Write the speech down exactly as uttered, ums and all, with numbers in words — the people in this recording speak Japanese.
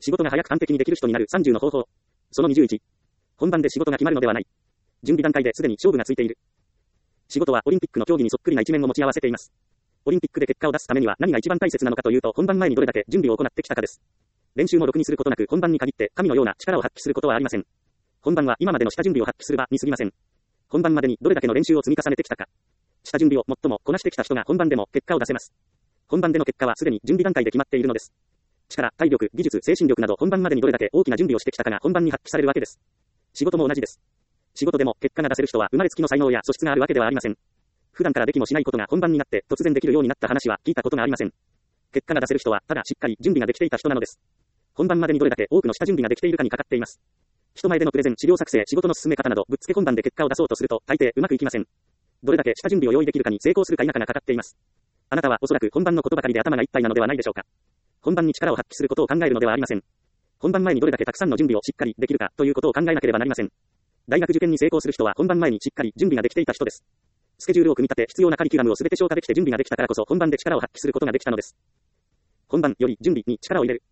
仕事が早く完璧にできる人になるさんじゅうの方法。そのにじゅういち。本番で仕事が決まるのではない。準備段階ですでに勝負がついている。仕事はオリンピックの競技にそっくりな一面を持ち合わせています。オリンピックで結果を出すためには何が一番大切なのかというと、本番前にどれだけ準備を行ってきたかです。練習もろくにすることなく本番に限って神のような力を発揮することはありません。本番は今までの下準備を発揮する場に過ぎません。本番までにどれだけの練習を積み重ねてきたか。下準備を最もこなしてきた人が本番でも結果を出せます。本番での結果はすでに準備段階で決まっているのです。力、体力、技術、精神力など本番までにどれだけ大きな準備をしてきたかが本番に発揮されるわけです。仕事も同じです。仕事でも結果が出せる人は生まれつきの才能や素質があるわけではありません。普段からできもしないことが本番になって突然できるようになった話は聞いたことがありません。結果が出せる人はただしっかり準備ができていた人なのです。本番までにどれだけ多くの下準備ができているかにかかっています。人前でのプレゼン、資料作成、仕事の進め方などぶっつけ本番で結果を出そうとすると大抵うまくいきません。どれだけ下準備を用意できるかに成功するか否かがかかっています。あなたはおそらく本番のことばかりで頭がいっぱいなのではないでしょうか。本番に力を発揮することを考えるのではありません。本番前にどれだけたくさんの準備をしっかりできるかということを考えなければなりません。大学受験に成功する人は本番前にしっかり準備ができていた人です。スケジュールを組み立て必要なカリキュラムをすべて消化できて準備ができたからこそ本番で力を発揮することができたのです。本番より準備に力を入れる。